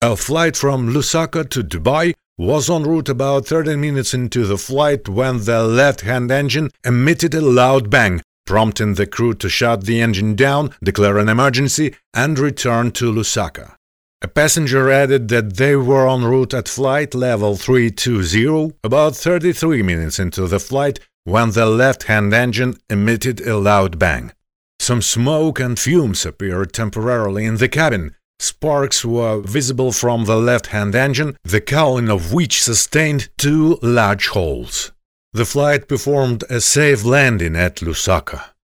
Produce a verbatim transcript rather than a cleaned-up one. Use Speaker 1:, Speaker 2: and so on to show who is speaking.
Speaker 1: A flight from Lusaka to Dubai was en route about thirty minutes into the flight when the left-hand engine emitted a loud bang, prompting the crew to shut the engine down, declare an emergency, and return to Lusaka. A passenger added that they were en route at flight level three two zero about thirty-three minutes into the flight when the left-hand engine emitted a loud bang. Some smoke and fumes appeared temporarily in the cabin. Sparks were visible from the left-hand engine, the cowling of which sustained two large holes. The flight performed a safe landing at Lusaka.